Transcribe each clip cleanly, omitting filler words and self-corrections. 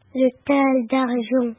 Le tal d'argent.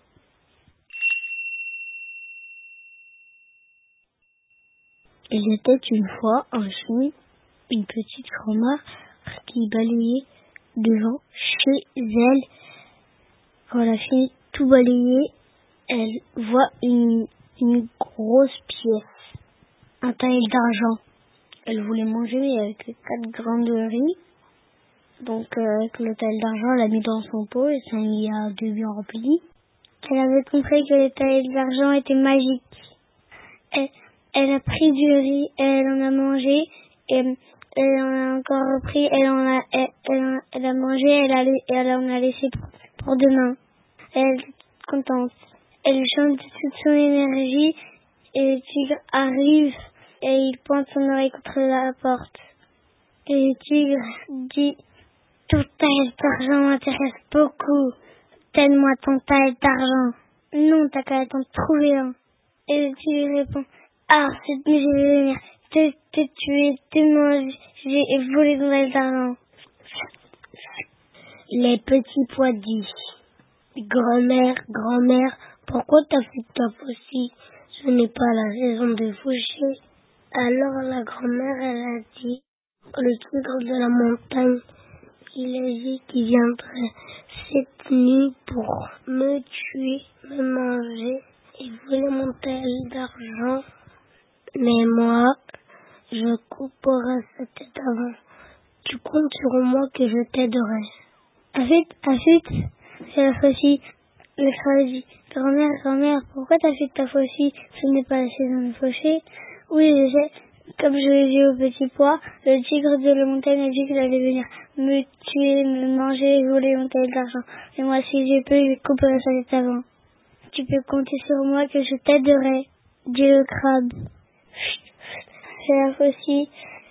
Il était une fois en Chine une petite grand-mère qui balayait devant chez elle. Quand elle a fini tout balayer, elle voit une grosse pièce, un taille d'argent. Elle voulait manger mais avec 4 grammes de riz. Donc avec le taille d'argent, elle l'a mis dans son pot et ça y a deux bien rempli. Elle avait compris que le taille d'argent était magique. Elle a pris du riz, elle en a mangé, et elle en a encore repris, elle a mangé, elle en a laissé pour demain. Elle est contente. Elle chante toute son énergie, et le tigre arrive, et il pointe son oreille contre la porte. Et le tigre dit, ton taille d'argent m'intéresse beaucoup. Donne-moi ton taille d'argent. Non, t'as qu'à t'en trouver un. Et le tigre répond, ah, cette nuit, je vais venir te tuer, te manger et voler ton taille d'argent. Les petits pois disent, grand-mère, pourquoi t'as fait ta faucille? Ce n'est pas la saison de faucher. Alors la grand-mère, elle a dit, le tigre de la montagne, il a dit qu'il viendrait cette nuit pour me tuer, me manger et voler mon taille d'argent. Mais moi, je couperai sa tête avant. Tu comptes sur moi que je t'aiderai. Ensuite, c'est la faucille. Le crabe dit, grand-mère, pourquoi t'as fait ta faucille? Ce n'est pas la saison de faucher. Oui, je sais. Comme je l'ai dit au petit pois, le tigre de la montagne a dit qu'il allait venir me tuer, me manger et voler mon taille d'argent. Et moi, si je peux, je couperai sa tête avant. Tu peux compter sur moi que je t'aiderai, dit le crabe. C'est la faucille.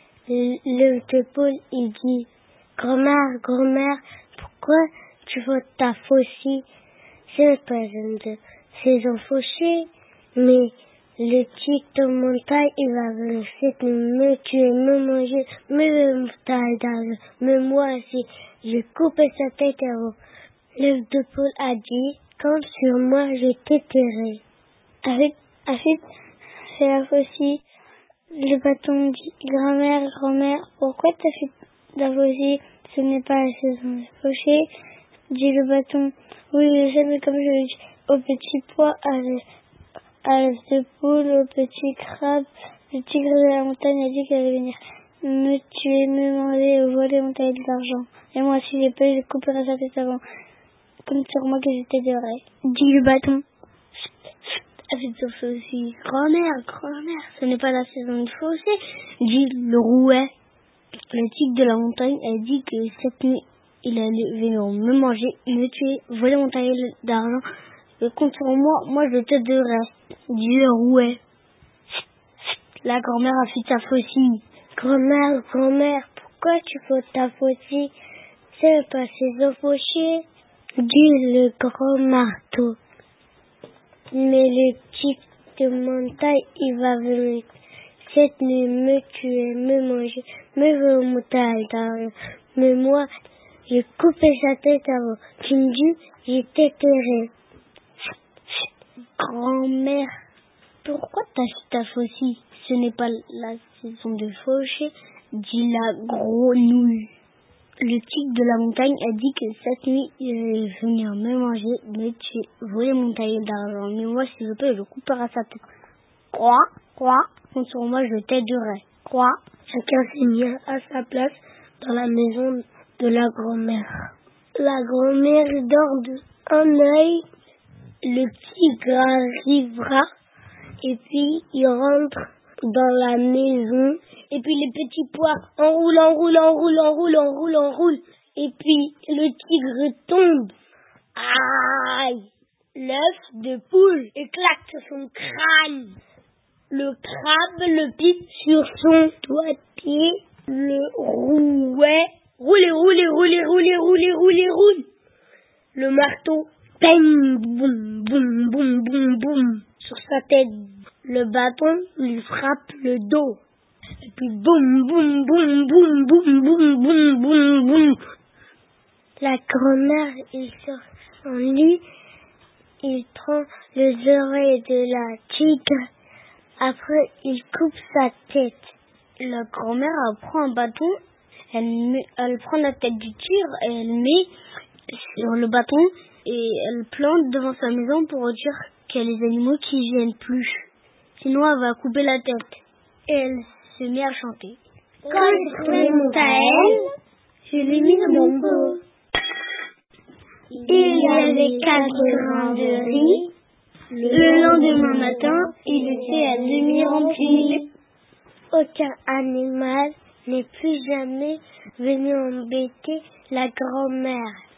Le poule, il dit, grand-mère, pourquoi tu veux ta faucille? C'est pas une saison fauchée, mais le tigre de montagne, il va venir me tuer, me manger, me taille d'argent. Mais moi aussi, j'ai coupé sa tête avant. Le poule a dit, compte sur moi, je t'aiderai. Ensuite, c'est la faucille. Le bâton dit, grand-mère, pourquoi t'as fait la faucille? Ce n'est pas la saison de faucher, dit le bâton. Oui, je sais, mais comme je l'ai dit au petit pois, à l'œuf de poule, au petit crabe, le tigre de la montagne a dit qu'elle allait venir me tuer, me manger et voler mon taille d'argent. Et moi, si j'ai peur, je couperai sa tête avant. Compte sur moi que je t'aiderai, dit le bâton. Avec ce faucille, grand-mère, ce n'est pas la saison de faucher, dit le rouet. Le tigre de la montagne a dit que cette nuit, il allait venir me manger, me tuer, voler mon taille d'argent. Compte sur moi je t'aiderai, dit le rouet. La grand-mère a fait sa faucille. Grand-mère, pourquoi tu fais ta faucille? C'est pas saison faucher, dit le grand marteau. Mais le tigre de montagne, il va venir cette nuit me tuer, me manger, me voler mon taille d'argent. Mais moi, j'ai coupé sa tête avant. Tu me dis, je t'aiderai. Grand-mère, pourquoi t'as fait ta faucille? Ce n'est pas la saison de faucher, dit la grenouille. Le tigre de la montagne a dit que cette nuit, il allait venir me manger, me tuer, voler mon taille d'argent. Mais moi, si je peux, je couperai sa tête. Quoi? Compte sur moi, je t'aiderai. Quoi? Chacun s'est mis à sa place dans la maison de la grand-mère. La grand-mère dort d'un œil. Le tigre arrivera et puis il rentre dans la maison. Et puis les petits pois enroulent. Et puis le tigre tombe. Aïe! L'œuf de poule éclate sur son crâne. Le crabe le pique sur son doigt de pied. Le rouet roule. Le marteau peigne, boum, sur sa tête. Le bâton lui frappe le dos. Et puis boum. La grand-mère, il sort son lit, il prend les oreilles de la tigre, après il coupe sa tête. La grand-mère, elle prend un bâton, elle prend la tête du tigre et elle met sur le bâton et elle plante devant sa maison pour dire qu'il y a les animaux qui viennent plus. Sinon, elle va couper la tête. Et elle se met à chanter. Quand j'ai trouvé mon Taël, je l'ai mis dans mon pot. Il y avait 4 grains de riz. Le lendemain matin, il était à demi rempli. Aucun animal n'est plus jamais venu embêter la grand-mère.